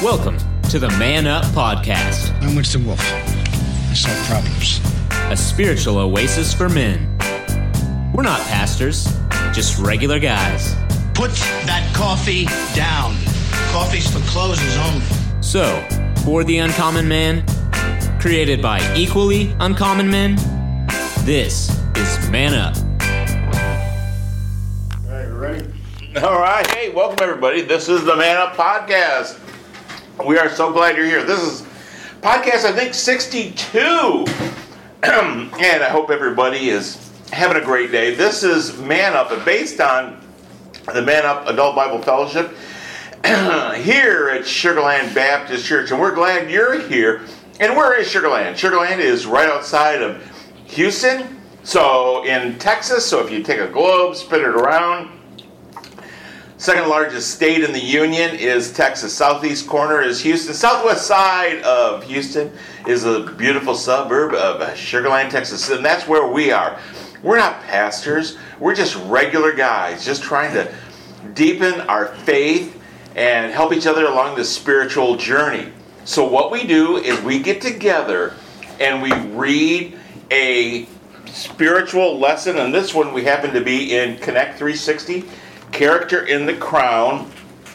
Welcome to the Man Up Podcast. I'm Winston Wolfe. I solve problems. A spiritual oasis for men. We're not pastors, just regular guys. Put that coffee down. Coffee's for closers only. So, for the uncommon man, created by equally uncommon men, this is Man Up. All right, we're ready? All right. Hey, welcome everybody. This is the Man Up Podcast. We are so glad you're here. This is podcast, I think, 62. And I hope everybody is having a great day. This is Man Up, and based on the Man Up Adult Bible Fellowship here at Sugarland Baptist Church. And we're glad you're here. And where is Sugarland? Sugarland is right outside of Houston, so in Texas. So if you take a globe, spin it around, second largest state in the union is Texas. Southeast corner is Houston. Southwest side of Houston is a beautiful suburb of Sugarland, Texas. And that's where we are. We're not pastors. We're just regular guys, just trying to deepen our faith and help each other along the spiritual journey. So what we do is we get together and we read a spiritual lesson. And this one we happen to be in Connect 360. Character in the Crown,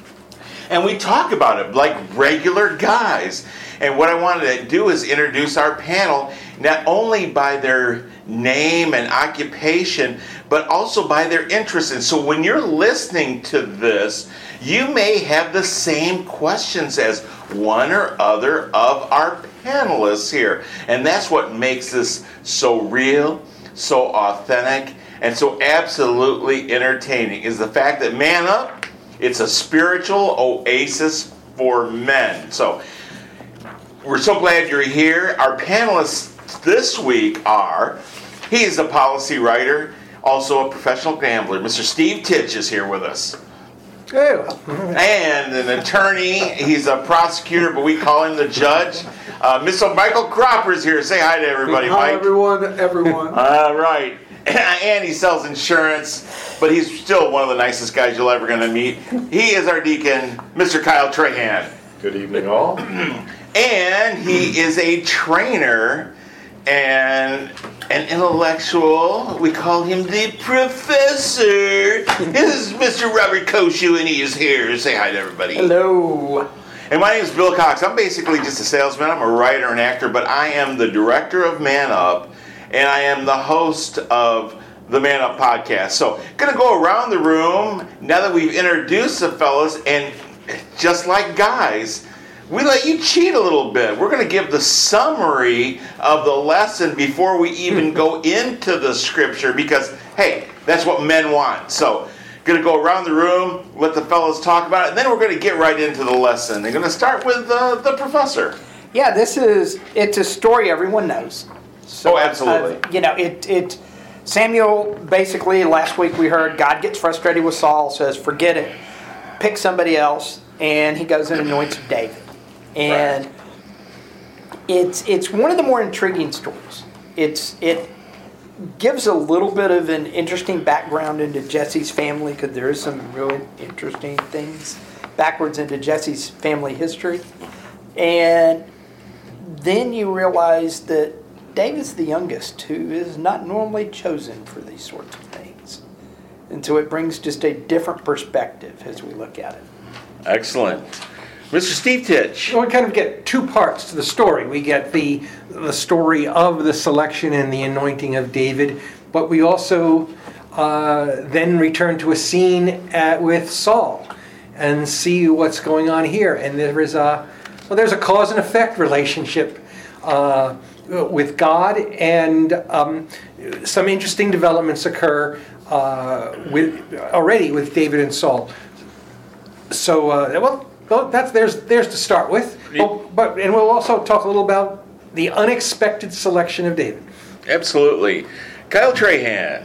and we talk about it like regular guys. And what I wanted to do is introduce our panel not only by their name and occupation, but also by their interests. And so when you're listening to this, you may have the same questions as one or other of our panelists here. And that's what makes this so real, so authentic, and so absolutely entertaining, is the fact that Man Up, it's a spiritual oasis for men. So we're so glad you're here. Our panelists this week are, he is a policy writer, also a professional gambler. Mr. Steve Titch is here with us. Hey. And an attorney, he's a prosecutor, but we call him the judge. Mr. Michael Cropper is here. Say hi to everybody, Hi, Mike. everyone. All right. And he sells insurance, but he's still one of the nicest guys you're ever going to meet. He is our deacon, Mr. Kyle Trahan. Good evening, all. And he is a trainer and an intellectual. We call him the professor. This is Mr. Robert Koshu, and he is here. Say hi to everybody. Hello. And my name is Bill Cox. I'm basically just a salesman. I'm a writer and actor, but I am the director of Man Up, and I am the host of the Man Up Podcast. So, going to go around the room now that we've introduced the fellas, and just like guys, we let you cheat a little bit. We're going to give the summary of the lesson before we even go into the scripture, because, hey, that's what men want. So, going to go around the room, let the fellas talk about it, and then we're going to get right into the lesson. They're going to start with the professor. Yeah, it's a story everyone knows. So, absolutely. It Samuel, basically, last week we heard God gets frustrated with Saul, says, forget it, pick somebody else, and he goes and anoints David. And right. It's one of the more intriguing stories. It gives a little bit of an interesting background into Jesse's family, because there is some really interesting things backwards into Jesse's family history. And then you realize that David's the youngest, who is not normally chosen for these sorts of things. And so it brings just a different perspective as we look at it. Excellent. Mr. Steve Titch. Well, we kind of get two parts to the story. We get the story of the selection and the anointing of David, but we also then return to a scene with Saul and see what's going on here. And there's a cause and effect relationship with God, and some interesting developments occur with David and Saul. So, there's to start with. And we'll also talk a little about the unexpected selection of David. Absolutely. Kyle Trahan.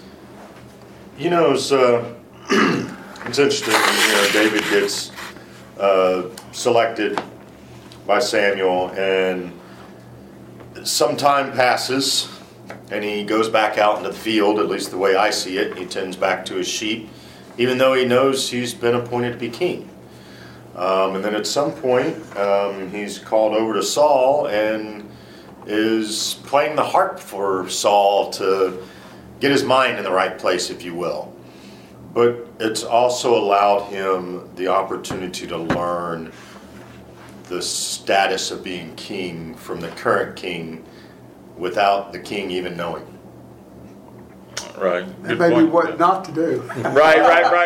It's interesting. David gets selected by Samuel, and some time passes, and he goes back out into the field, at least the way I see it. He tends back to his sheep, even though he knows he's been appointed to be king. And then at some point, he's called over to Saul and is playing the harp for Saul to get his mind in the right place, if you will. But it's also allowed him the opportunity to learn the status of being king from the current king without the king even knowing. Right. And maybe what not to do. Right.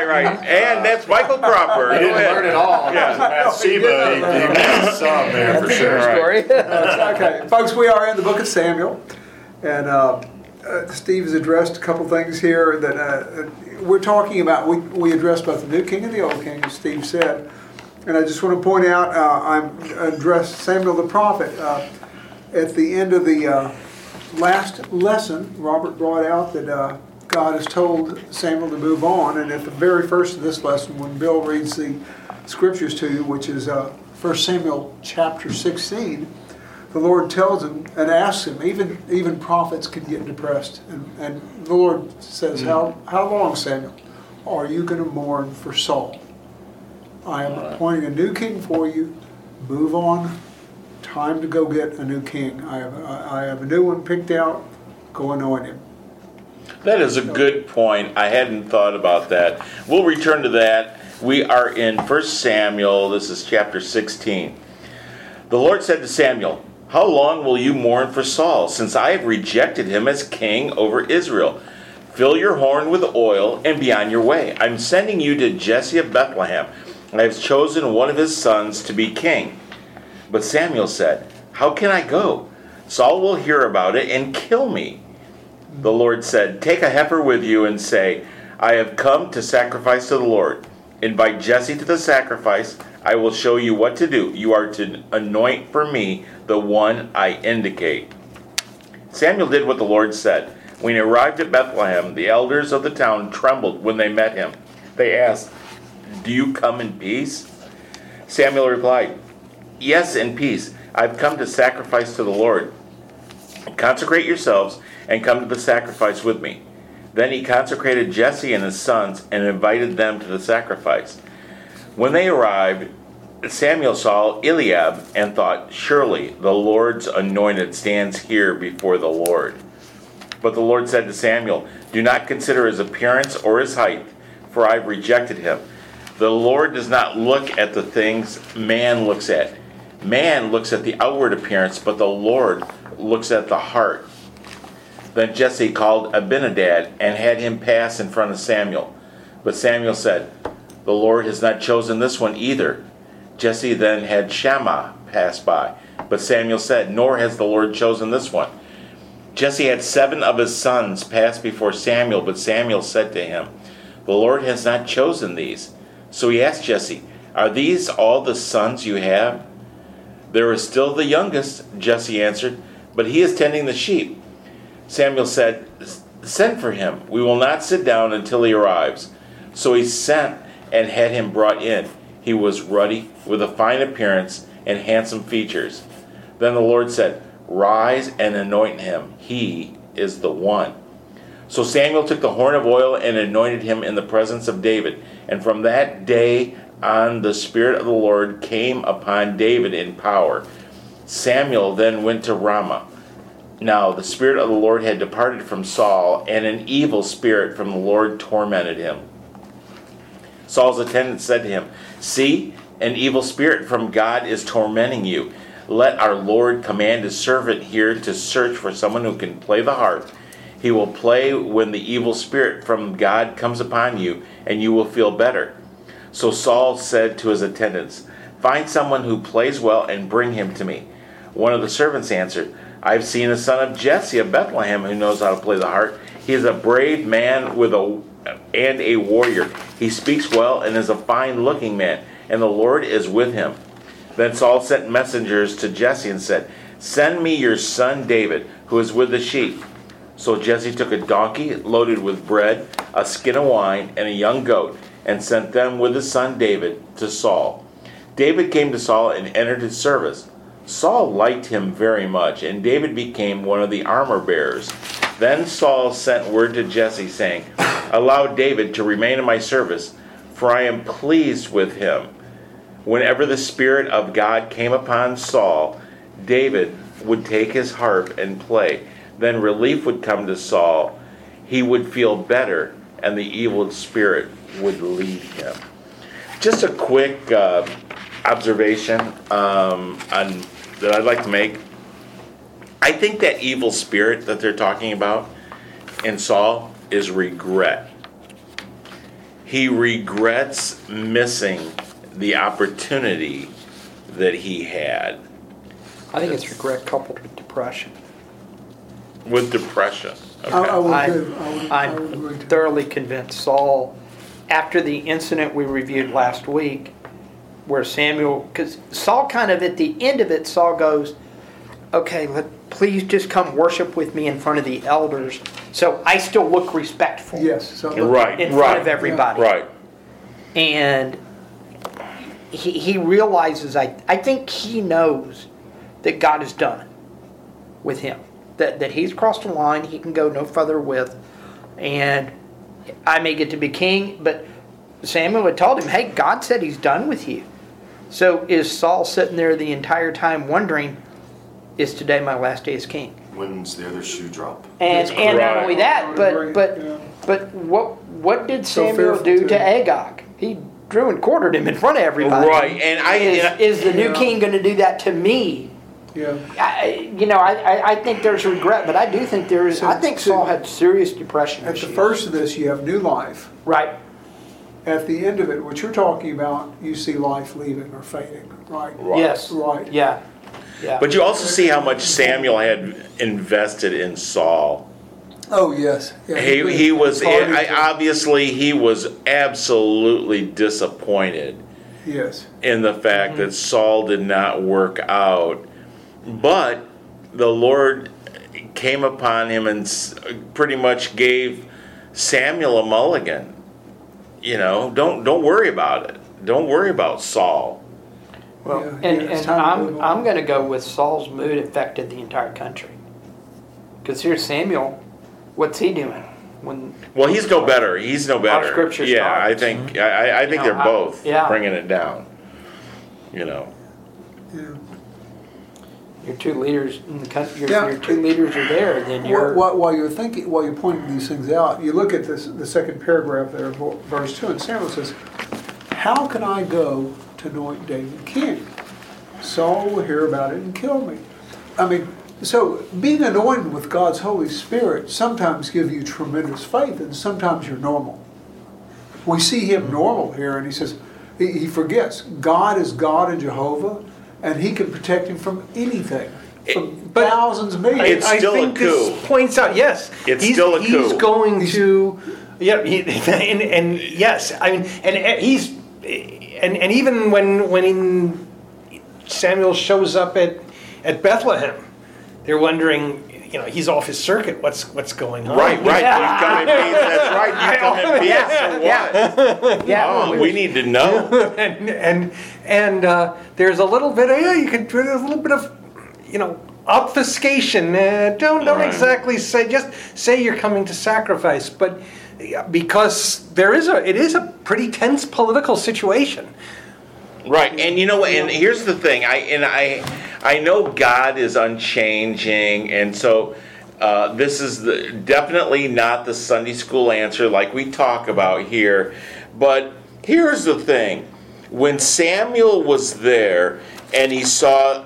And that's Michael Cropper. He didn't learn it all. Yeah. Bathsheba, he missed some there for sure. Story. Okay, folks, we are in the book of Samuel, and Steve has addressed a couple things here that we're talking about. We addressed both the new king and the old king, as Steve said. And I just want to point out, I addressed Samuel the prophet. At the end of the last lesson, Robert brought out that God has told Samuel to move on. And at the very first of this lesson, when Bill reads the scriptures to you, which is 1 Samuel chapter 16, the Lord tells him and asks him, even prophets can get depressed. And the Lord says, how long, Samuel, are you going to mourn for Saul? I am appointing a new king for you. Move on. Time to go get a new king. I have a new one picked out. Go anoint him. That is a good point. I hadn't thought about that. We'll return to that. We are in 1 Samuel. This is chapter 16. The Lord said to Samuel, "How long will you mourn for Saul, since I have rejected him as king over Israel? Fill your horn with oil and be on your way. I'm sending you to Jesse of Bethlehem. I have chosen one of his sons to be king." But Samuel said, "How can I go? Saul will hear about it and kill me." The Lord said, "Take a heifer with you and say, 'I have come to sacrifice to the Lord.' Invite Jesse to the sacrifice. I will show you what to do. You are to anoint for me the one I indicate." Samuel did what the Lord said. When he arrived at Bethlehem, the elders of the town trembled when they met him. They asked, "Do you come in peace?" Samuel replied, "Yes, in peace. I've come to sacrifice to the Lord. Consecrate yourselves and come to the sacrifice with me." Then he consecrated Jesse and his sons and invited them to the sacrifice. When they arrived, Samuel saw Eliab and thought, "Surely the Lord's anointed stands here before the Lord." But the Lord said to Samuel, "Do not consider his appearance or his height, for I've rejected him. The Lord does not look at the things man looks at. Man looks at the outward appearance, but the Lord looks at the heart." Then Jesse called Abinadab and had him pass in front of Samuel. But Samuel said, "The Lord has not chosen this one either." Jesse then had Shammah pass by. But Samuel said, "Nor has the Lord chosen this one." Jesse had 7 of his sons pass before Samuel, but Samuel said to him, "The Lord has not chosen these." So he asked Jesse, "Are these all the sons you have?" "There is still the youngest," Jesse answered, "but he is tending the sheep." Samuel said, "Send for him. We will not sit down until he arrives." So he sent and had him brought in. He was ruddy, with a fine appearance and handsome features. Then the Lord said, "Rise and anoint him. He is the one." So Samuel took the horn of oil and anointed him in the presence of David. And from that day on, the Spirit of the Lord came upon David in power. Samuel then went to Ramah. Now the Spirit of the Lord had departed from Saul, and an evil spirit from the Lord tormented him. Saul's attendants said to him, "See, an evil spirit from God is tormenting you. Let our Lord command his servant here to search for someone who can play the harp. He will play when the evil spirit from God comes upon you, and you will feel better." So Saul said to his attendants, "Find someone who plays well and bring him to me." One of the servants answered, "I've seen a son of Jesse of Bethlehem who knows how to play the harp. He is a brave man and a warrior. He speaks well and is a fine-looking man, and the Lord is with him." Then Saul sent messengers to Jesse and said, "Send me your son David, who is with the sheep." So Jesse took a donkey loaded with bread, a skin of wine, and a young goat, and sent them with his son David to Saul. David came to Saul and entered his service. Saul liked him very much, and David became one of the armor bearers. Then Saul sent word to Jesse, saying, "Allow David to remain in my service, for I am pleased with him." Whenever the Spirit of God came upon Saul, David would take his harp and play. Then relief would come to Saul. He would feel better, and the evil spirit would leave him. Just a quick observation that I'd like to make. I think that evil spirit that they're talking about in Saul is regret. He regrets missing the opportunity that he had. I think it's regret coupled with depression. With depression. Okay. I would agree I'm too. thoroughly convinced Saul, after the incident we reviewed last week, where Samuel, because Saul kind of at the end of it, Saul goes, okay, please just come worship with me in front of the elders so I still look respectful. Yes. So Right. In front of everybody. Right. And he realizes, I think he knows that God is done with him. That he's crossed a line he can go no further with. And I may get to be king, but Samuel had told him, hey, God said he's done with you. So is Saul sitting there the entire time wondering, is today my last day as king? When's the other shoe drop? And not Right. only that, Right, but what did So Samuel fearful do too. to Agag? He drew and quartered him in front of everybody. Right. And Is the new Yeah. king going to do that to me? Yeah. I think there's regret, but I do think there is. I think Saul had serious depression At the issues. first of this, you have new life. Right. At the end of it, what you're talking about, you see life leaving or fading. Right. Yes. Right. Yeah. Yeah. But you also see how much Samuel had invested in Saul. Oh yes. Yeah, He was Targeted to- obviously he was absolutely disappointed Yes. in the fact that Saul did not work out, but the Lord came upon him and pretty much gave Samuel a mulligan. You know, don't worry about it. Don't worry about Saul. well, Yeah, and it's time to move on. I'm going to go with Saul's mood affected the entire country. Because here's Samuel, what's he doing when? Well, he's no better. He's no better. Scripture Yeah, starts. I think I think You know, they're both yeah. bringing it down. You know. Yeah. Your two leaders in the country, Yeah. your two leaders are there, then you're. While you're thinking, while you're pointing these things out, you look at this, the second paragraph there, verse 2, and Samuel says, "How can I go to anoint David king? Saul will hear about it and kill me." I mean, so being anointed with God's Holy Spirit sometimes gives you tremendous faith, and sometimes you're normal. We see him normal here, and he says, he forgets God is God and Jehovah, and he can protect him from anything, from But- thousands, millions. It's still a think coup. this points out, yes, It's he's, still a he's coup. going to, yeah, and yes, I mean, and he's, and even when Samuel shows up at Bethlehem, they're wondering, you know, he's off his circuit. What's going on? Right. You come in peace. That's right. You come in peace. So what? Yeah. Oh, we need to know. and there's a little bit of there's a little bit of obfuscation. Don't Right. exactly just say you're coming to sacrifice, but because it is a pretty tense political situation. Right, and you know what? And here's the thing. I know God is unchanging, and so this is definitely not the Sunday school answer like we talk about here. But here's the thing: when Samuel was there and he saw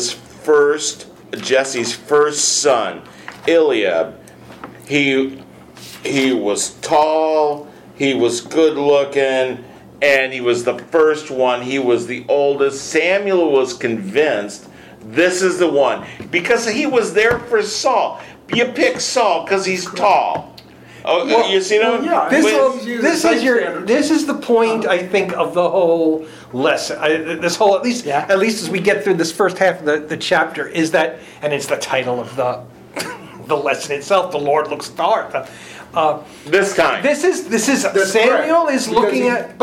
Jesse's first son, Eliab, he was tall, he was good looking. And he was the first one. He was the oldest. Samuel was convinced this is the one. Because he was there for Saul. You pick Saul because he's tall. Oh, you see what yeah. This is the point, I think, of the whole lesson. At least as we get through this first half of the chapter, is that, and it's the title of the the lesson itself. The Lord looks at the heart. This time. This is Samuel correct. is looking at,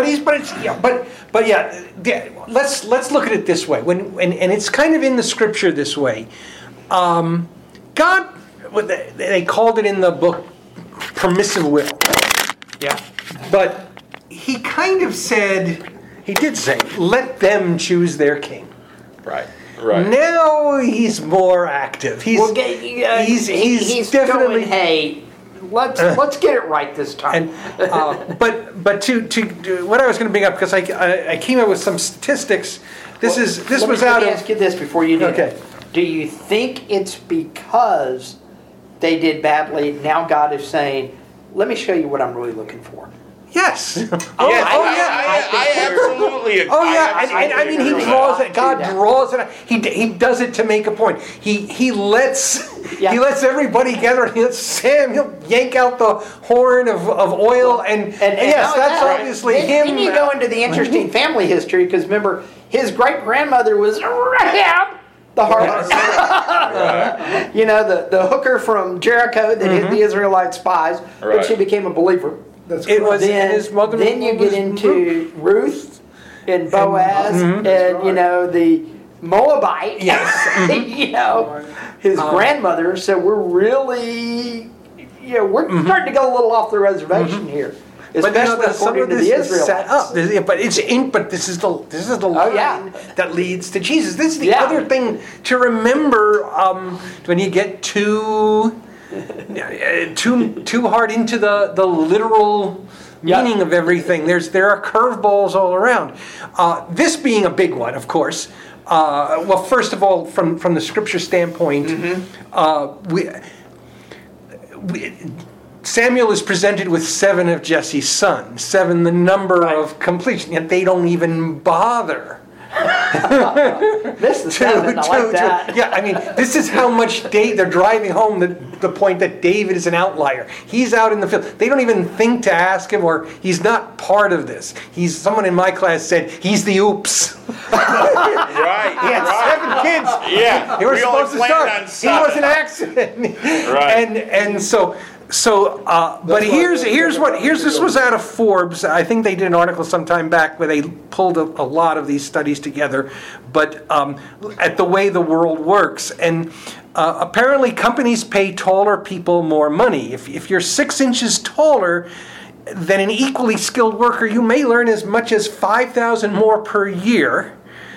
let's look at it this way. And it's kind of in the scripture this way. God, they called it in the book permissive will. Yeah. But he kind of said, He did say, let them choose their king. Right. Right. Now he's more active. He's he's definitely going, hey, let's get it right this time. And, but to what I was going to bring up, because I came up with some statistics. Let me ask you this before you do. Okay. That. Do you think it's because they did badly? Now God is saying, "Let me show you what I'm really looking for." Yes. I absolutely agree. Oh yeah, and I mean he draws it. God draws it. He does it to make a point. He lets everybody gather. And he lets Samuel yank out the horn of oil, and yes, that's obviously him. Then you go into the interesting family history, because remember his great grandmother was Rahab, the harlot. Right. You know, the hooker from Jericho that hid the Israelite spies, but she became a believer. It was his mother. Then you get into Ruth and Boaz, and you know the Moabite. Yes. You know his grandmother. So we're really, we're starting to go a little off the reservation here, especially according to the Israelites. Set up. But this is the line that leads to Jesus. This is the other thing to remember when you get too hard into the literal meaning of everything. There are curveballs all around. This being a big one, of course. Well, first of all, from the scripture standpoint, Samuel is presented with 7 of Jesse's sons, 7 the number of completion, yet they don't even bother. This is 7, I like that. Yeah, I mean, this is how much they're driving home the point that David is an outlier. He's out in the field. They don't even think to ask him, or he's not part of this. Someone in my class said he's the oops. Right. He had 7 kids. Yeah. They were We supposed to only start. planned on He 7. was an accident. Right. And so. But this was out of Forbes. I think they did an article sometime back where they pulled a lot of these studies together, but at the way the world works. And apparently companies pay taller people more money. If you're 6 inches taller than an equally skilled worker, you may earn as much as $5,000 more per year.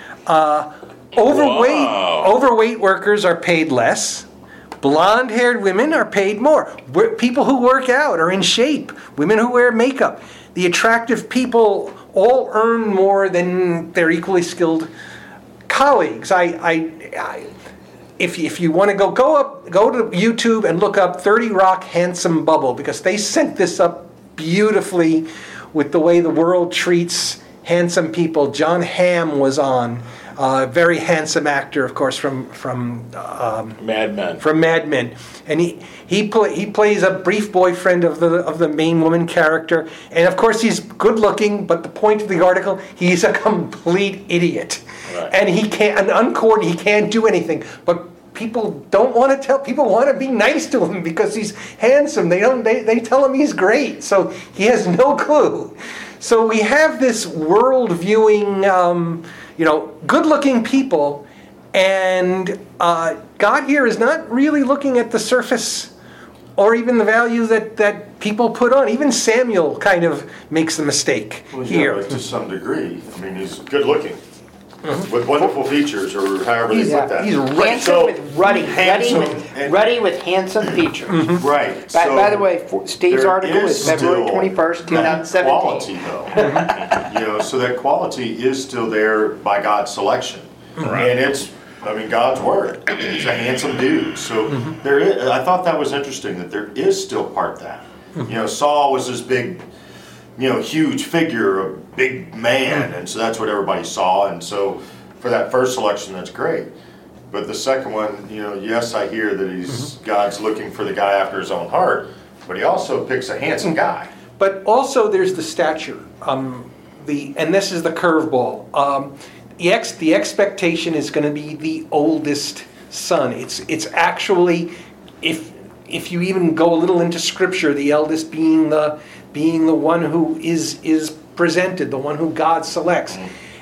Overweight workers are paid less. Blonde-haired women are paid more. People who work out are in shape. Women who wear makeup. The attractive people all earn more than their equally skilled colleagues. If you want to go to YouTube and look up 30 Rock Handsome Bubble, because they sent this up beautifully with the way the world treats handsome people. John Hamm was on. Very handsome actor, of course, from Mad Men. From Mad Men, and he plays a brief boyfriend of the main woman character, and of course he's good looking. But the point of the article, he's a complete idiot, and he uncoordinated. He can't do anything. But people don't want to tell. People want to be nice to him because he's handsome. They tell him he's great, so he has no clue. So we have this world viewing. Good-looking people, and God here is not really looking at the surface or even the value that people put on. Even Samuel kind of makes the mistake here. Yeah, to some degree. I mean, he's good-looking, with wonderful features, or however they put that. He's handsome with ruddy with handsome features. Right. By the way, Steve's article is February 21st, 2017. Quality, though. So that quality is still there by God's selection. Right. And it's God's word. He's a handsome dude. So there is, I thought that was interesting that there is still part that. Saul was this big, huge figure, a big man, and so that's what everybody saw. And so for that first selection, that's great. But the second one, yes, I hear that God's looking for the guy after his own heart, but he also picks a handsome guy. But also there's the stature, and this is the curveball. The expectation is going to be the oldest son. It's actually, if you even go a little into Scripture, the eldest being the one who is presented, the one who God selects.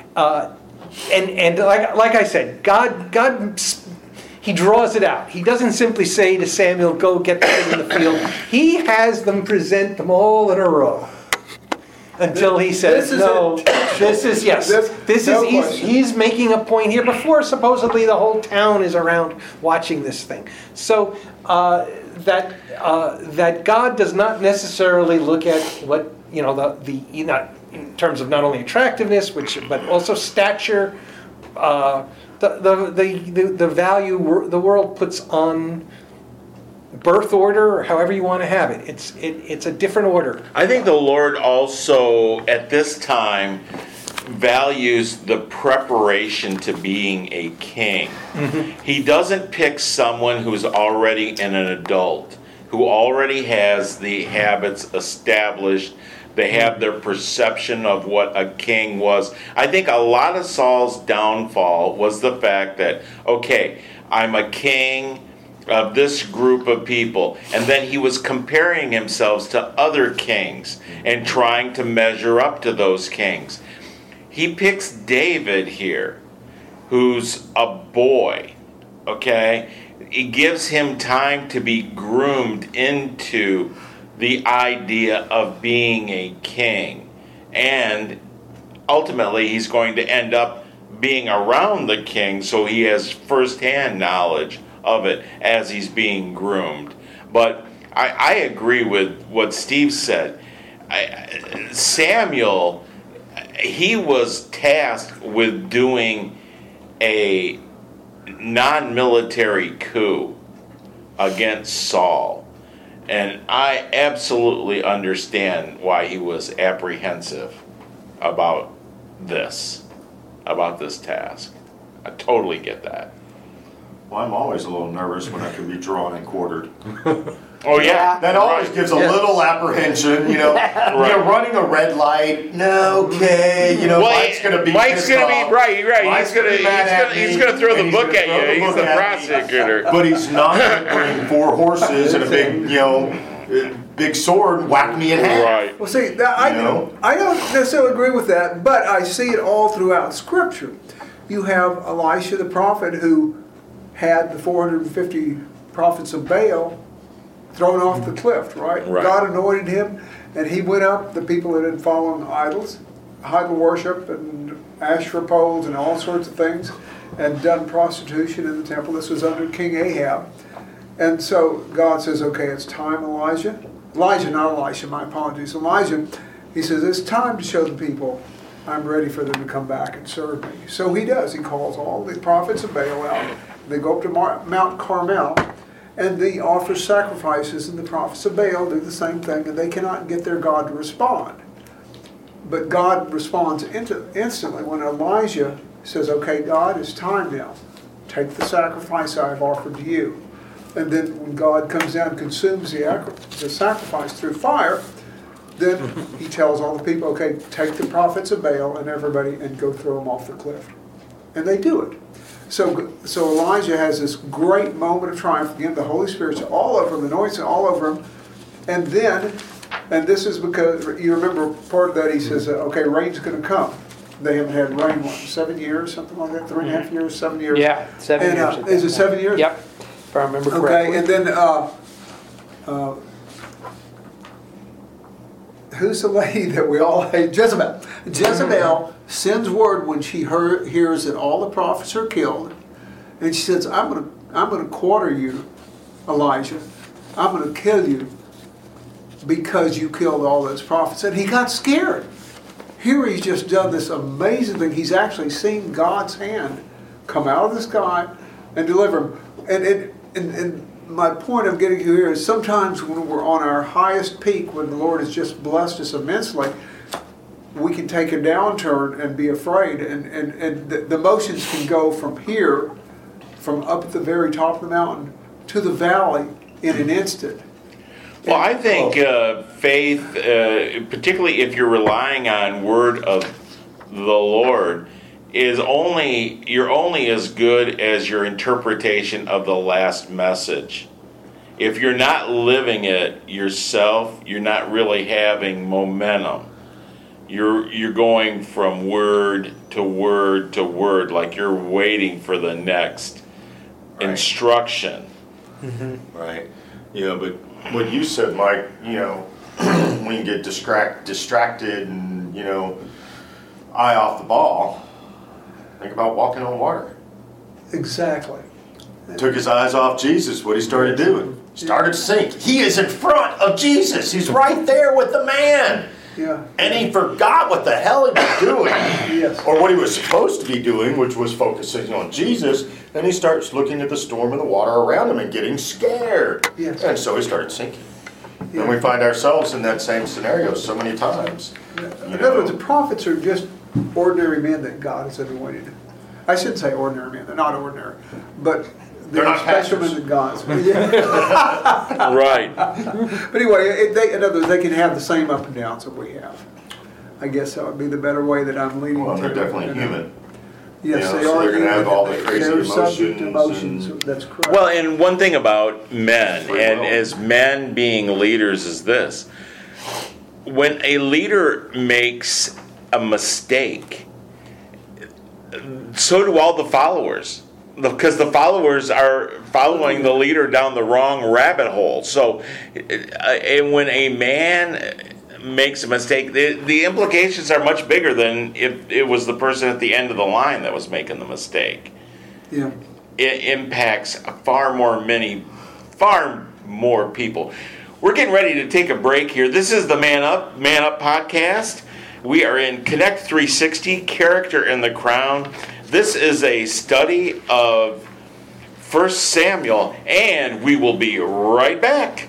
And like I said, God he draws it out. He doesn't simply say to Samuel, "Go get them in the field." He has them present them all in a row. until he says, This is no, it. this is, yes. This- no he's, question. he's making a point here before supposedly the whole town is around watching this thing. So that God does not necessarily look at what, not in terms of not only attractiveness, but also stature, the value the world puts on birth order, or however you want to have it. It's a different order. I think the Lord also, at this time, values the preparation to being a king. Mm-hmm. He doesn't pick someone who's already an adult, who already has the habits established. They have their perception of what a king was. I think a lot of Saul's downfall was the fact that, okay, I'm a king of this group of people. And then he was comparing himself to other kings and trying to measure up to those kings. He picks David here, who's a boy, okay? He gives him time to be groomed into the idea of being a king. And ultimately, he's going to end up being around the king, so he has firsthand knowledge of it as he's being groomed. But I agree with what Steve said. Samuel, he was tasked with doing a non-military coup against Saul. And I absolutely understand why he was apprehensive about this task. I totally get that. Well, I'm always a little nervous when I can be drawn and quartered. Oh yeah, That always gives a little apprehension, running a red light. No, okay, Mike's going to be Mike's pissed going to off. be right. Mike's He's going be mad at me, he's going to throw and the book gonna at throw you. He's the book at me. prosecutor. But he's not going to bring 4 horses and a big sword and whack me in half. Right. Well, see, I don't necessarily agree with that, but I see it all throughout Scripture. You have Elisha the prophet who had the 450 prophets of Baal thrown off the cliff, right? God anointed him, and he went up, the people that had fallen idols, idol worship and Asherah poles and all sorts of things, and done prostitution in the temple. This was under King Ahab. And so God says, okay, it's time, Elijah, not Elisha, my apologies. Elijah, he says, it's time to show the people I'm ready for them to come back and serve me. So he does. He calls all the prophets of Baal out. They go up to Mount Carmel, and they offer sacrifices, and the prophets of Baal do the same thing, and they cannot get their God to respond. But God responds instantly when Elijah says, okay, God, it's time now. Take the sacrifice I have offered to you. And then when God comes down and consumes the sacrifice through fire, then he tells all the people, okay, take the prophets of Baal and everybody and go throw them off the cliff. And they do it. So Elijah has this great moment of triumph. Again, the Holy Spirit's all over him, the anointing all over him. And then, and this is because, you remember part of that, he says, okay, rain's going to come. They haven't had rain, 7 years, something like that, 3.5 years, 7 years? Yeah, 7 years. Is it 7 years? Yep, if I remember correctly. Okay, and then, who's the lady that we all hate? Jezebel. Jezebel sends word when she hears that all the prophets are killed, and she says, I'm going to quarter you, Elijah. I'm going to kill you because you killed all those prophets. And he got scared. Here he's just done this amazing thing. He's actually seen God's hand come out of the sky and deliver him. And my point I'm getting to here is sometimes when we're on our highest peak, when the Lord has just blessed us immensely, we can take a downturn and be afraid. And the motions can go from here, from up at the very top of the mountain, to the valley in an instant. Well, I think faith, particularly if you're relying on word of the Lord, you're only as good as your interpretation of the last message. If you're not living it yourself, you're not really having momentum. You're going from word to word to word, like you're waiting for the next instruction. Mm-hmm. Right. But what you said, Mike, when you get distracted and, eye off the ball, think about walking on water. Exactly. Took his eyes off Jesus. What he started doing? Started to sink. He is in front of Jesus. He's right there with the man. Yeah. And he forgot what the hell he was doing. Yes. Or what he was supposed to be doing, which was focusing on Jesus. And he starts looking at the storm and the water around him and getting scared. Yes. And so he started sinking. Yeah. And we find ourselves in that same scenario so many times. In other words, the prophets are just ordinary men that God has anointed. I shouldn't say ordinary men. They're not ordinary. But they're not special men pastors. of God's. Right. But anyway, in other words, they can have the same up and downs that we have. I guess that would be the better way that I'm leading Well, to. they're definitely human. Yes, they so are. they're going to have all the human. crazy They're subject to emotions. emotions. That's correct. Well, and one thing about men, Free and will. as men being leaders, is this: when a leader makes a mistake, so do all the followers, because the followers are following the leader down the wrong rabbit hole. So, and when a man makes a mistake, the implications are much bigger than if it was the person at the end of the line that was making the mistake. Yeah. It impacts far more people. We're getting ready to take a break here. This is the Man Up podcast. We are in Connect 360, Character in the Crown. This is a study of 1 Samuel, and we will be right back.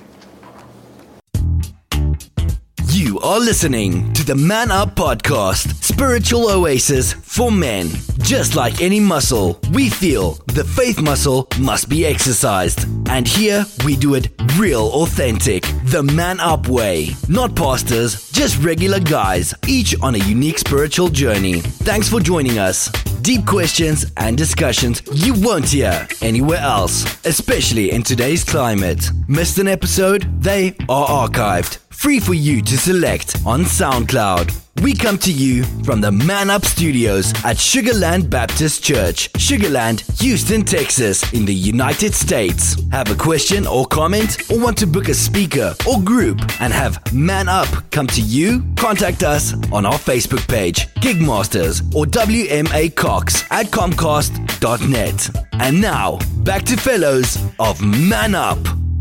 You are listening to the Man Up Podcast, spiritual oasis for men. Just like any muscle, we feel the faith muscle must be exercised. And here we do it real authentic, the Man Up way. Not pastors, just regular guys, each on a unique spiritual journey. Thanks for joining us. Deep questions and discussions you won't hear anywhere else, especially in today's climate. Missed an episode? They are archived, free for you to select on SoundCloud. We come to you from the Man Up Studios at Sugarland Baptist Church, Sugarland, Houston, Texas, in the United States. Have a question or comment, or want to book a speaker or group and have Man Up come to you? Contact us on our Facebook page, Gigmasters, or WMA Cox at Comcast.net. And now, back to fellows of Man Up.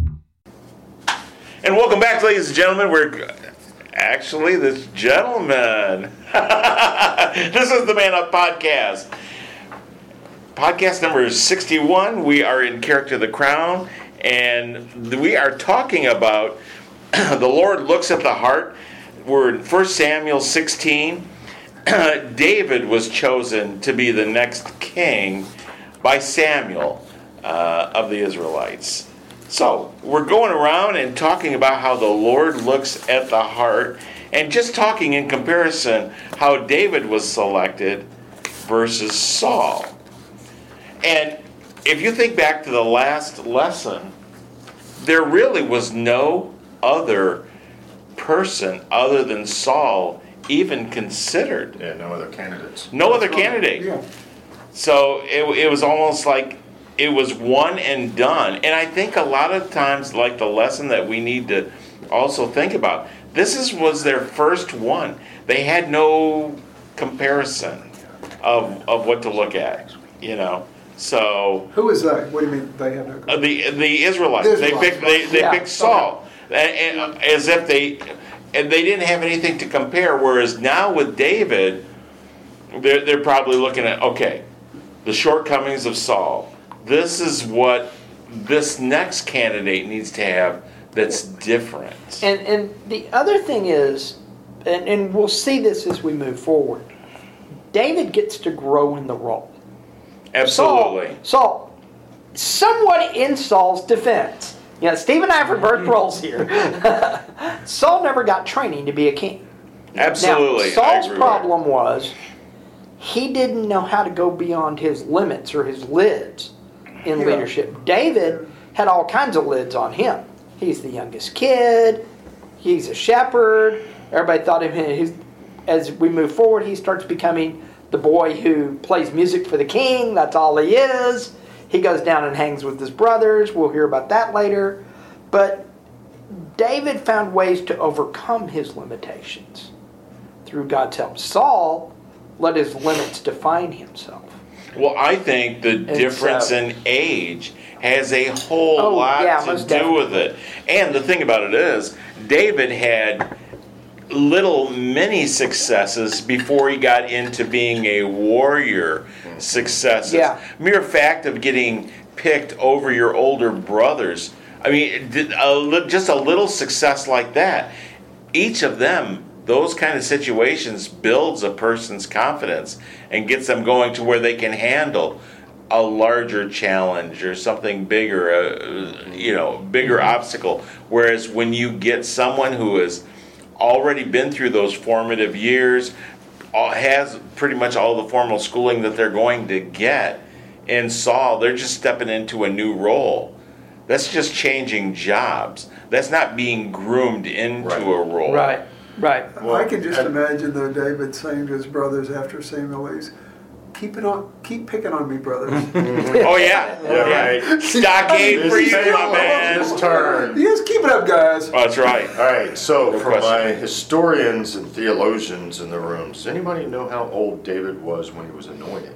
And welcome back, ladies and gentlemen. We're actually this gentleman. This is the Man Up Podcast. Podcast number 61. We are in Character of the Crown, and we are talking about the Lord looks at the heart. We're in 1 Samuel 16. David was chosen to be the next king by Samuel of the Israelites. So, we're going around and talking about how the Lord looks at the heart, and just talking in comparison how David was selected versus Saul. And if you think back to the last lesson, there really was no other person other than Saul even considered. Yeah, no other candidates. No other candidate. Yeah. So it was almost like it was one and done. And I think a lot of times, like the lesson that we need to also think about, was their first one. They had no comparison of what to look at, So Who is they? What do you mean they have no? the Israelites, The Israelites, they yeah. picked Saul, and as if they didn't have anything to compare. Whereas now with David, they're probably looking at, okay, the shortcomings of Saul. This is what this next candidate needs to have that's different. And the other thing is, and we'll see this as we move forward, David gets to grow in the role. Absolutely. Saul, somewhat in Saul's defense, Steve and I have reversed roles here. Saul never got training to be a king. Absolutely. Now, Saul's problem was he didn't know how to go beyond his limits or his lids in leadership. David had all kinds of lids on him. He's the youngest kid. He's a shepherd. Everybody thought of him. As we move forward, he starts becoming the boy who plays music for the king. That's all he is. He goes down and hangs with his brothers. We'll hear about that later. But David found ways to overcome his limitations through God's help. Saul let his limits define himself. Well, I think the difference in age has a whole lot to do with it. And the thing about it is, David had little mini successes before he got into being a warrior successes. Yeah. Mere fact of getting picked over your older brothers. I mean, just a little success like that. Each of them, those kind of situations, builds a person's confidence and gets them going to where they can handle a larger challenge or something bigger, bigger obstacle. Whereas when you get someone who has already been through those formative years, has pretty much all the formal schooling that they're going to get, in Saul, they're just stepping into a new role. That's just changing jobs. That's not being groomed into a role. Right. Well, I can just imagine though David saying to his brothers after Samuel leaves, keep picking on me, brothers. Oh yeah, right. Stockade for you, my man. His turn. Yes, keep it up, guys. Oh, that's right. All right, so Good for question. my historians and theologians in the room, does anybody know how old David was when he was anointed?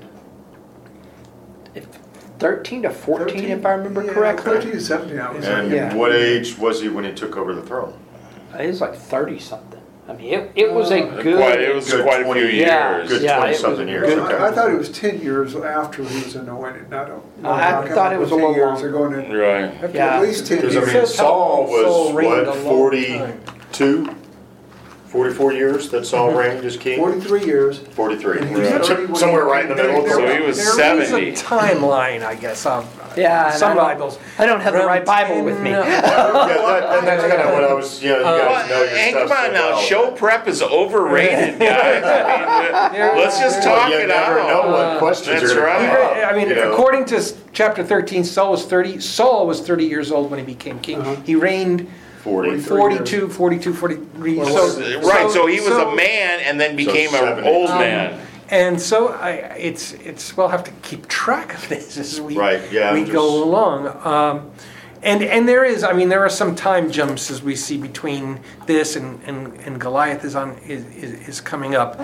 13 to 14, if I remember correctly. 13 to 17, I was And Yeah. what age was he when he took over the throne? It was like 30 something. I mean, it was a good. It was Good quite a 20 few Yeah. years. Good Yeah, 20-something it was years. good. Okay. I thought it was 10 years after he was anointed. I thought it was a 10 little years longer. ago. And Right. Yeah. At least 10 Because, years. I mean, says how Saul Saul was, reigned a what, long 42? 44 years that Saul reigned as king? 43 years. 43. And he was 30 when Somewhere right in the middle. So he was There is 70. a timeline, I guess, of Yeah, and some I don't- Bibles. I don't have the right Bible with me. Yeah, that's kind of what I was, you guys know your Hey, stuff come on so now. well. Show prep is overrated, guys. I mean, let's just Well, talk you it never out. know what questions That's are going to right. come up. I mean, you know. according to chapter 13, Saul was 30 years old when he became king. He reigned 40. 42, 43. So he was a man and then became an 70. old man. And so we'll have to keep track of this as we Right, yeah, we just- go along. And there are some time jumps as we see between this and Goliath is coming up.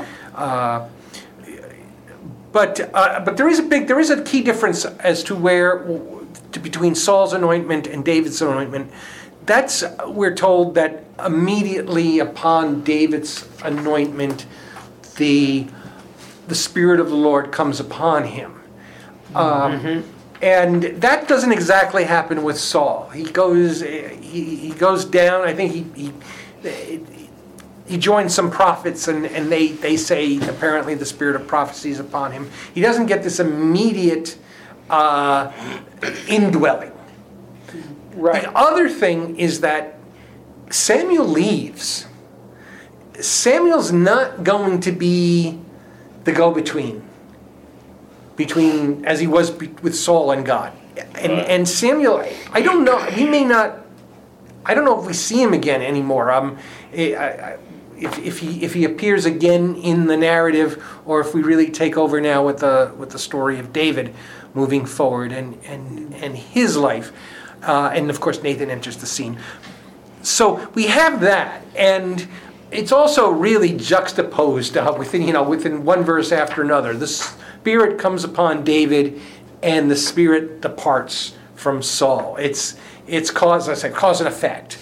But there is a key difference as to between Saul's anointment and David's anointment. We're told that immediately upon David's anointment, the Spirit of the Lord comes upon him. And that doesn't exactly happen with Saul. He goes down. I think he joins some prophets, and they say apparently the spirit of prophecy is upon him. He doesn't get this immediate indwelling. Right. The other thing is that Samuel leaves. Samuel's not going to be the go-between as he was with Saul and God. And Samuel, I don't know, I don't know if we see him again anymore. If he appears again in the narrative, or if we really take over now with the story of David moving forward and his life. And of course Nathan enters the scene. So we have that, and it's also really juxtaposed within one verse after another. The Spirit comes upon David, and the Spirit departs from Saul. It's cause and effect.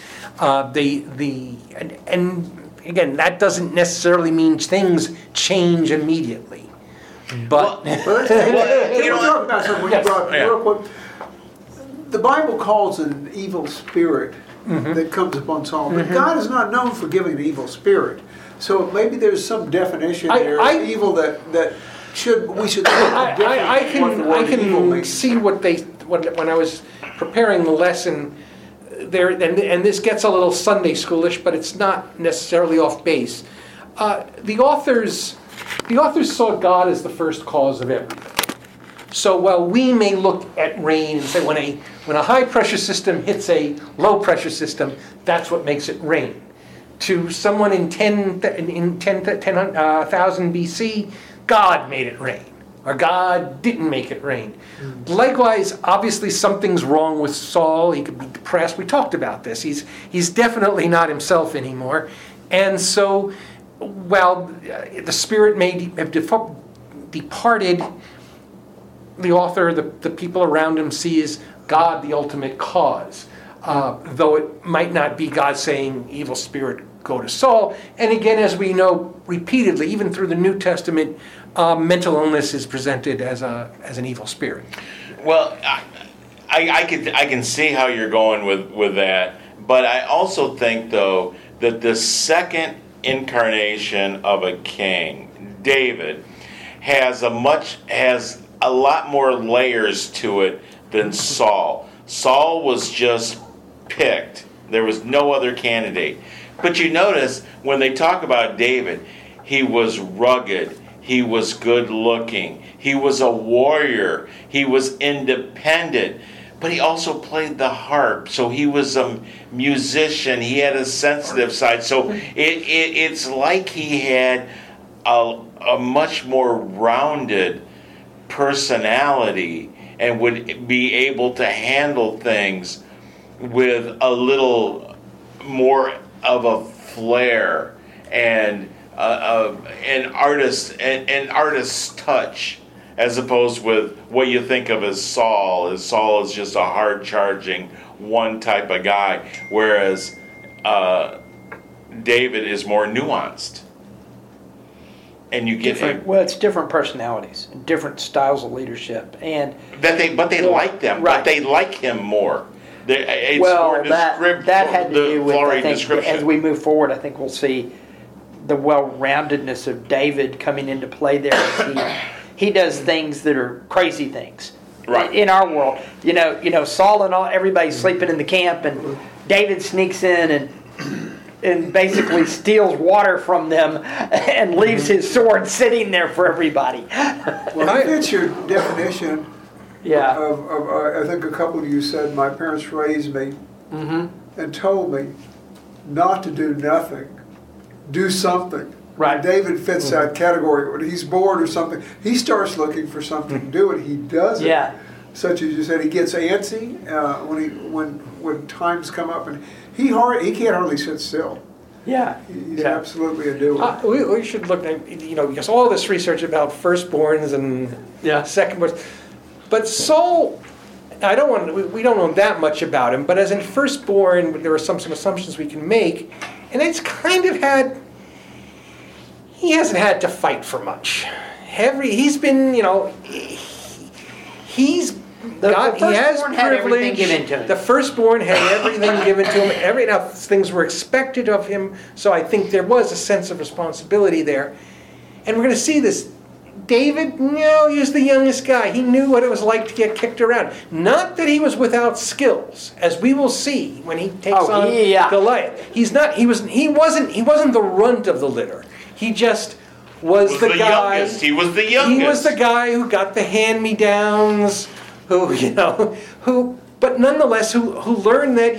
And again, that doesn't necessarily mean things change immediately. But Can we talk about something when you brought real quick? The Bible calls it an evil spirit that comes upon Saul, but God is not known for giving an evil spirit. So maybe there's some definition there of evil that we should think different. I can see when I was preparing the lesson there, and this gets a little Sunday schoolish, but it's not necessarily off base. The authors saw God as the first cause of everything. So while we may look at rain and say when a high pressure system hits a low pressure system, that's what makes it rain. To someone in 10,000 BC, God made it rain. or God didn't make it rain. Likewise, obviously something's wrong with Saul. He could be depressed. We talked about this. He's definitely not himself anymore. And so, while the Spirit may have departed, the author, the people around him sees God the ultimate cause. Though it might not be God saying, evil spirit, go to Saul. And again, as we know repeatedly, even through the New Testament, mental illness is presented as an evil spirit. Well, I can see how you're going with that, but I also think, though, that the second incarnation of a king, David, has a lot more layers to it than Saul. Saul was just picked. There was no other candidate. But you notice when they talk about David, he was rugged, he was good looking, he was a warrior, he was independent, but he also played the harp, so he was a musician, he had a sensitive side. So it's like he had a much more rounded personality and would be able to handle things with a little more of a flair and an artist's touch, as opposed with what you think of as Saul. Saul is just a hard-charging one type of guy, whereas David is more nuanced. And you get it's different personalities and different styles of leadership, and but they like them. Right. But they like him more. It's well, more that had to do with, I think, description. as we move forward, I think we'll see the well-roundedness of David coming into play there. He does things that are crazy things. Right. In our world, you know, Saul and everybody's sleeping in the camp, and David sneaks in and basically steals water from them and leaves his sword sitting there for everybody. Well, I fits your definition. Yeah. I think a couple of you said my parents raised me and told me not to do nothing, do something. Right. David fits that category. When he's bored or something, he starts looking for something to do, and he does it. Yeah. Such as you said, he gets antsy when times come up, and he can't hardly sit still. Yeah. He's absolutely a doer. We should look at, because all this research about firstborns and secondborns. But Saul, we don't know that much about him, but as a firstborn, there are some assumptions we can make, and it's kind of he hasn't had to fight for much. He's been, he has privilege. Given to him. The firstborn had everything given to him. Enough things were expected of him, so I think there was a sense of responsibility there. And we're going to see this. David, he was the youngest guy. He knew what it was like to get kicked around. Not that he was without skills, as we will see when he takes on Goliath. He wasn't the runt of the litter. He just was the guy. Youngest. He was the youngest. He was the guy who got the hand-me-downs, but nonetheless, who learned that,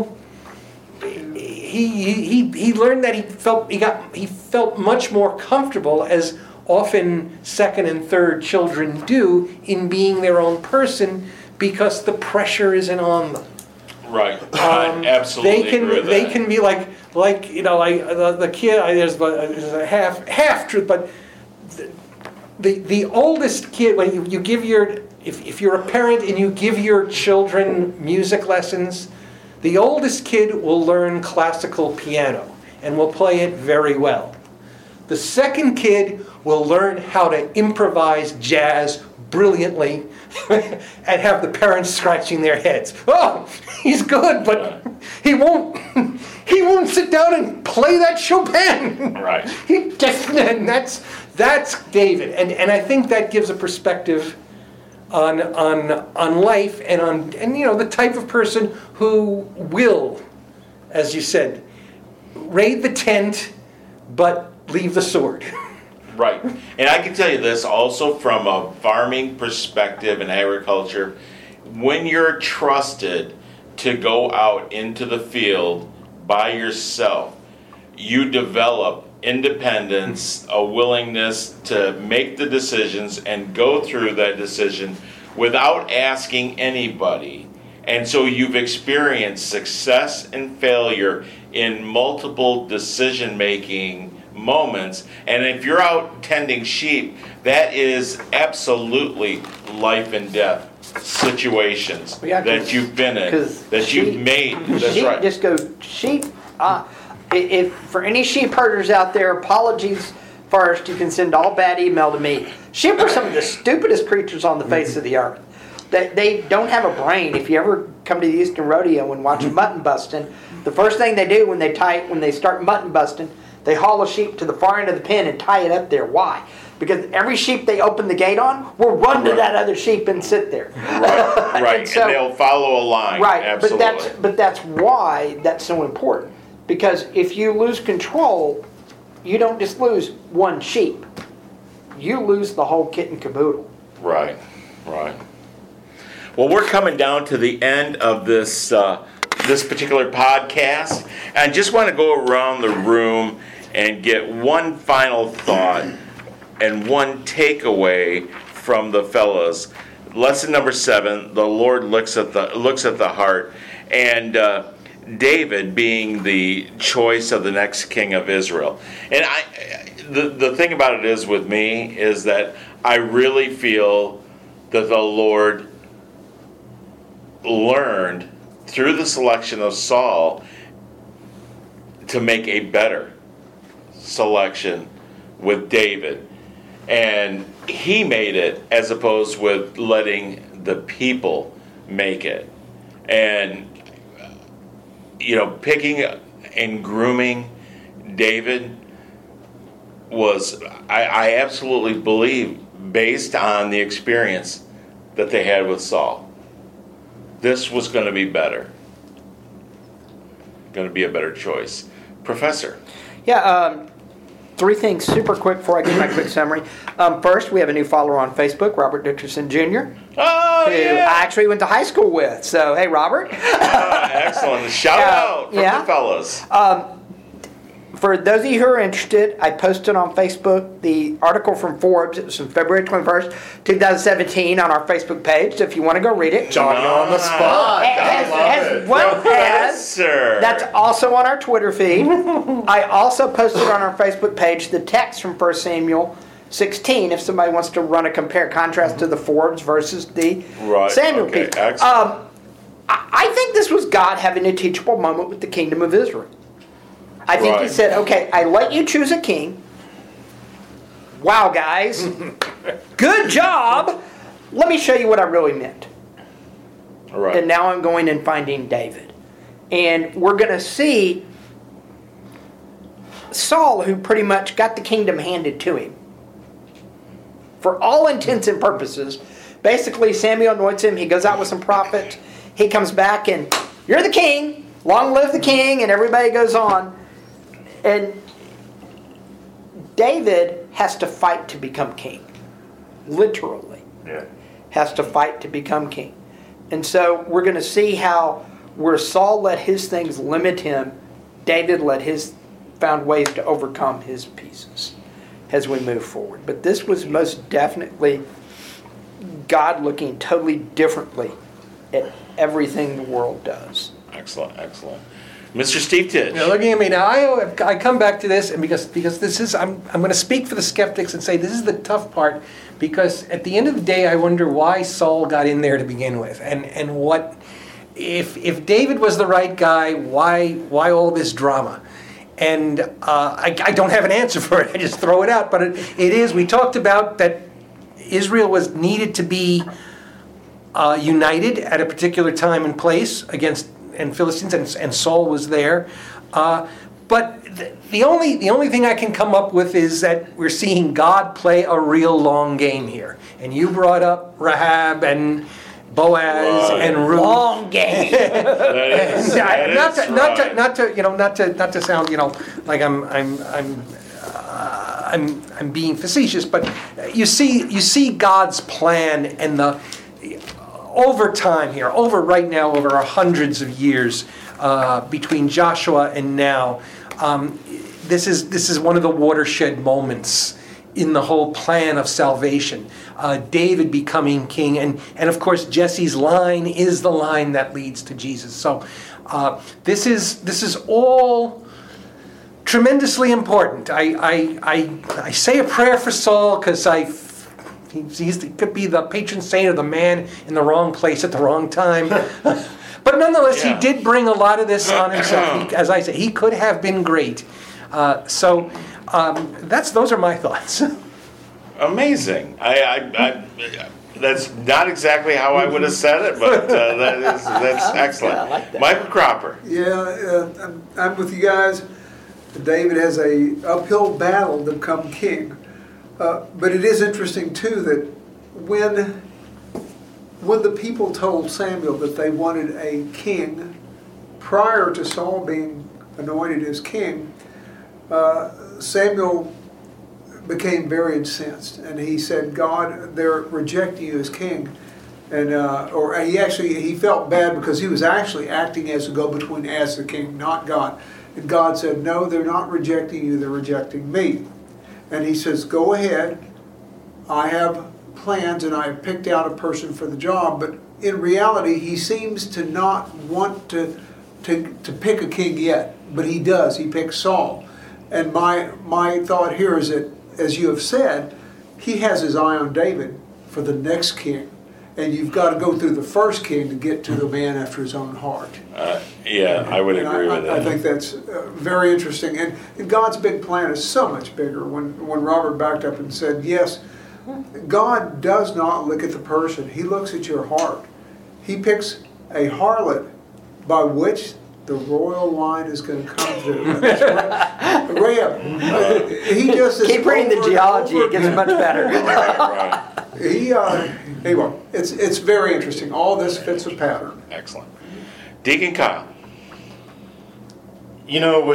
he learned that he felt much more comfortable, as often second and third children do, in being their own person, because the pressure isn't on them. Right. I absolutely agree with that. They can be like the kid. There's a half truth, but the oldest kid, when you give if you're a parent and you give your children music lessons, the oldest kid will learn classical piano and will play it very well. The second kid will learn how to improvise jazz brilliantly and have the parents scratching their heads. Oh, he's good, but he won't sit down and play that Chopin. Right. And that's David. And I think that gives a perspective on life and on the type of person who will, as you said, raid the tent but leave the sword. Right. And I can tell you this also from a farming perspective and agriculture. When you're trusted to go out into the field by yourself, you develop independence, a willingness to make the decisions and go through that decision without asking anybody. And so you've experienced success and failure in multiple decision-making moments. And if you're out tending sheep, that is absolutely life and death situations that you've been in, that you've made. That's sheep right. just go, sheep, if for any sheep herders out there, apologies first, you can send all bad email to me. Sheep are some of the stupidest creatures on the face of the earth. They don't have a brain. If you ever come to the Eastern Rodeo and watch mutton busting, the first thing they do when they start mutton busting, they haul a sheep to the far end of the pen and tie it up there. Why? Because every sheep they open the gate on will run to that other sheep and sit there. Right. And so- and they'll follow a line. Right, Absolutely. but that's why that's so important. Because if you lose control, you don't just lose one sheep. You lose the whole kit and caboodle. Right. Well, we're coming down to the end of this this particular podcast. And I just want to go around the room and get one final thought and one takeaway from the fellows. Lesson number 7: the Lord looks at the heart, and David being the choice of the next king of Israel. And the thing about it is with me is that I really feel that the Lord learned through the selection of Saul to make a better selection with David. And he made it as opposed with letting the people make it. And, picking and grooming David was, I absolutely believe, based on the experience that they had with Saul. This was going to be better. Going to be a better choice. Professor. Yeah, 3 things super quick before I give my quick summary. First, we have a new follower on Facebook, Robert Dickerson Jr., Oh, who yeah. I actually went to high school with. So, hey, Robert. Excellent. Shout out from the fellas. For those of you who are interested, I posted on Facebook the article from Forbes. It was from February 21st, 2017 on our Facebook page. So if you want to go read it. Johnny on the spot. As well as, Professor. that's also on our Twitter feed. I also posted on our Facebook page the text from 1 Samuel 16 if somebody wants to run a compare-contrast to the Forbes versus the Samuel okay, piece. excellent. I think this was God having a teachable moment with the kingdom of Israel. I think he said, okay, I let you choose a king. Wow, guys. Good job. Let me show you what I really meant. Right. And now I'm going and finding David. And we're going to see Saul, who pretty much got the kingdom handed to him. For all intents and purposes, basically Samuel anoints him. He goes out with some prophets. He comes back and, you're the king. Long live the king. And everybody goes on. And David has to fight to become king. Literally. Yeah. Has to fight to become king. And so we're going to see how where Saul let his things limit him, David found ways to overcome his pieces as we move forward. But this was most definitely God looking totally differently at everything the world does. Excellent. Mr. Steve Titch. Now, looking at me now, I come back to this, and because this is, I'm going to speak for the skeptics and say this is the tough part, because at the end of the day, I wonder why Saul got in there to begin with, and what if David was the right guy, why all this drama? And I don't have an answer for it. I just throw it out, but it is. We talked about that Israel was needed to be united at a particular time and place against Philistines, and Saul was there. But the only thing I can come up with is that we're seeing God play a real long game here. And you brought up Rahab and Boaz and Ruth. Long game. Not to sound like I'm being facetious, but you see God's plan and the over time here, over hundreds of years between Joshua and now, this is one of the watershed moments in the whole plan of salvation. David becoming king, and of course Jesse's line is the line that leads to Jesus. So this is all tremendously important. I say a prayer for Saul because he could be the patron saint of the man in the wrong place at the wrong time. But nonetheless, he did bring a lot of this on himself. As I say, he could have been great. So those are my thoughts. Amazing. I that's not exactly how I would have said it, but that's excellent. I like that. Michael Cropper. Yeah, I'm with you guys. David has a uphill battle to become king. But it is interesting, too, that when the people told Samuel that they wanted a king prior to Saul being anointed as king, Samuel became very incensed, and he said, God, they're rejecting you as king. And he felt bad because he was actually acting as a go-between as the king, not God. And God said, no, they're not rejecting you, they're rejecting me. And he says, go ahead, I have plans and I have picked out a person for the job. But in reality, he seems to not want to pick a king yet, but he does. He picks Saul. And my thought here is that, as you have said, he has his eye on David for the next king. And you've got to go through the first king to get to the man after his own heart. I would agree with that. I think that's very interesting. And God's big plan is so much bigger. When Robert backed up and said, yes, God does not look at the person. He looks at your heart. He picks a harlot by which the royal line is going to come through. Rahab. He just is keep reading the geology; it gets much better. Right. Anyway, it's very interesting. All this fits a pattern. Excellent. Deacon Kyle. You know,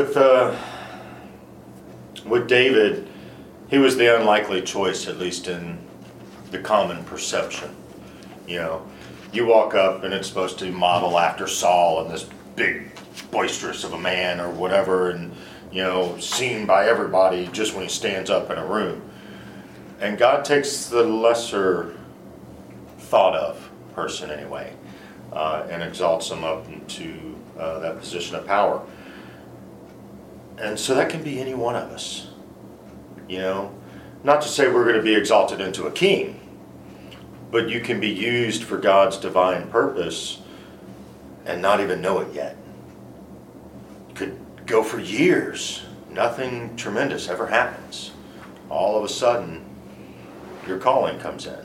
with David, he was the unlikely choice, at least in the common perception. You know, you walk up and it's supposed to model after Saul and this big boisterous of a man or whatever, and seen by everybody just when he stands up in a room. And God takes the lesser thought of person anyway, and exalts him up into that position of power. And so that can be any one of us. Not to say we're going to be exalted into a king, but you can be used for God's divine purpose and not even know it yet. Could go for years, nothing tremendous ever happens. All of a sudden, your calling comes in.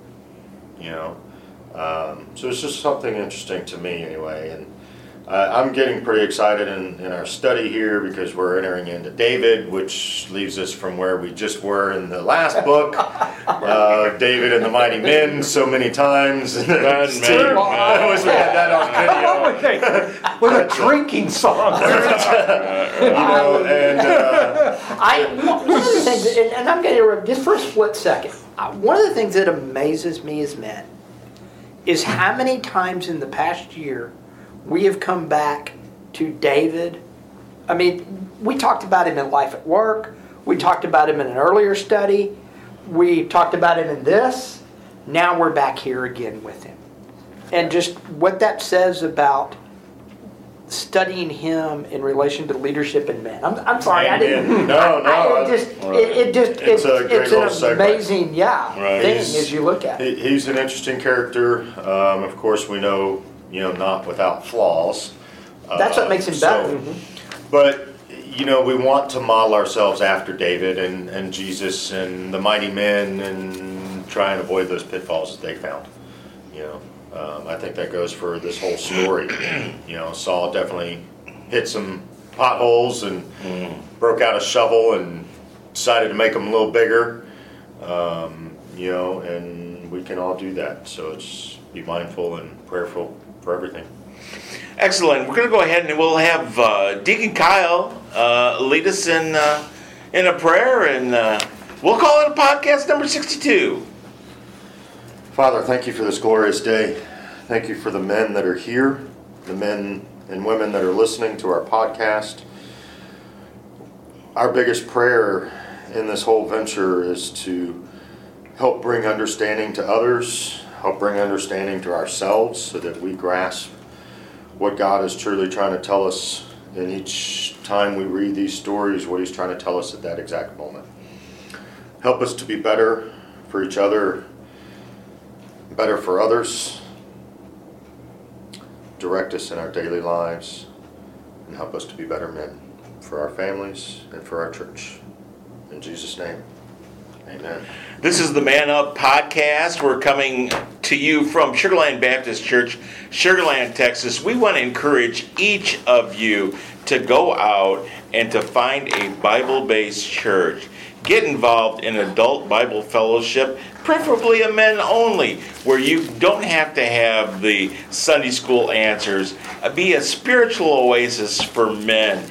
So it's just something interesting to me anyway. And I'm getting pretty excited in our study here because we're entering into David, which leaves us from where we just were in the last book. David and the Mighty Men so many times. I wish we had that on video. With a drinking song. One of the things, and I'm going to interrupt just for a split second. One of the things that amazes me as men is how many times in the past year we have come back to David. I mean, we talked about him in Life at Work. We talked about him in an earlier study. We talked about him in this. Now we're back here again with him. And just what that says about studying him in relation to leadership in men. I'm sorry, I didn't. It's an amazing, thing as you look at it. He's an interesting character. Of course, we know, not without flaws. That's what makes him better. But we want to model ourselves after David and Jesus and the mighty men and try and avoid those pitfalls that they found. I think that goes for this whole story. Saul definitely hit some potholes and broke out a shovel and decided to make them a little bigger. And we can all do that. So it's be mindful and prayerful for everything. Excellent. We're going to go ahead and we'll have Deacon Kyle lead us in a prayer, and we'll call it a podcast number 62. Father, thank you for this glorious day. Thank you for the men that are here, the men and women that are listening to our podcast. Our biggest prayer in this whole venture is to help bring understanding to others, help bring understanding to ourselves so that we grasp what God is truly trying to tell us in each time we read these stories, what he's trying to tell us at that exact moment. Help us to be better for each other, better for others. Direct us in our daily lives and help us to be better men for our families and for our church. In Jesus' name, amen. This is the Man Up Podcast. We're coming to you from Sugar Land Baptist Church, Sugar Land, Texas. We want to encourage each of you to go out and to find a Bible-based church. Get involved in adult Bible fellowship, preferably a men only, where you don't have to have the Sunday school answers. Be a spiritual oasis for men.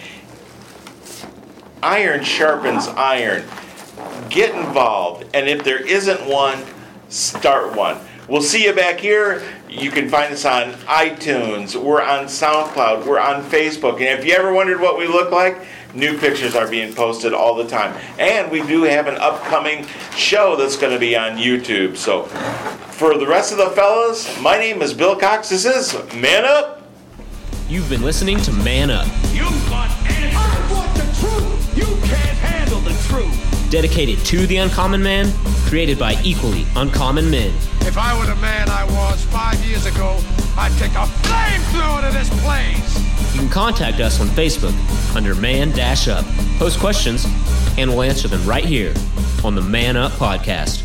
Iron sharpens iron. Get involved, and if there isn't one, start one. We'll see you back here. You can find us on iTunes. We're on SoundCloud. We're on Facebook. And if you ever wondered what we look like, new pictures are being posted all the time. And we do have an upcoming show that's going to be on YouTube. So for the rest of the fellas, my name is Bill Cox. This is Man Up. You've been listening to Man Up. You want answers. I want the truth. You can't handle the truth. Dedicated to the uncommon man, created by equally uncommon men. If I were the man I was 5 years ago, I'd take a flamethrower to this place. You can contact us on Facebook under Man-Up. Post questions, and we'll answer them right here on the Man Up Podcast.